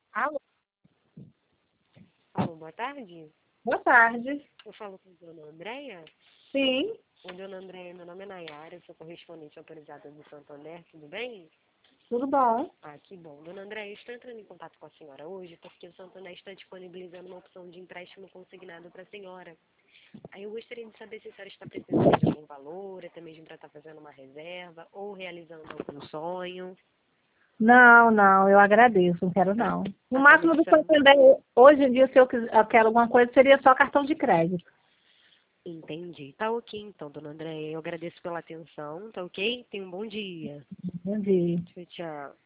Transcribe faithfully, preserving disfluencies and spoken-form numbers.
Alô, Alô, boa tarde. boa tarde. Eu falo com a dona Andréia. Sim, Oi, dona Andréia, meu nome é Nayara, eu sou correspondente autorizada do Santander, tudo bem? tudo bom? Ah, que bom. Dona Andréia, eu estou entrando em contato com a senhora hoje porque o Santander está disponibilizando uma opção de empréstimo consignado para a senhora. Aí eu gostaria de saber se a senhora está precisando de algum valor, até mesmo para estar fazendo uma reserva ou realizando algum sonho. Não, não, eu agradeço, não quero não. No A máximo do que eu conexão. entender, hoje em dia, se eu, quis- eu quero alguma coisa, seria só cartão de crédito. Entendi. Tá ok então, dona Andréia. Eu agradeço pela atenção, tá ok? Tenha um bom dia. Entendi. Tchau, tchau.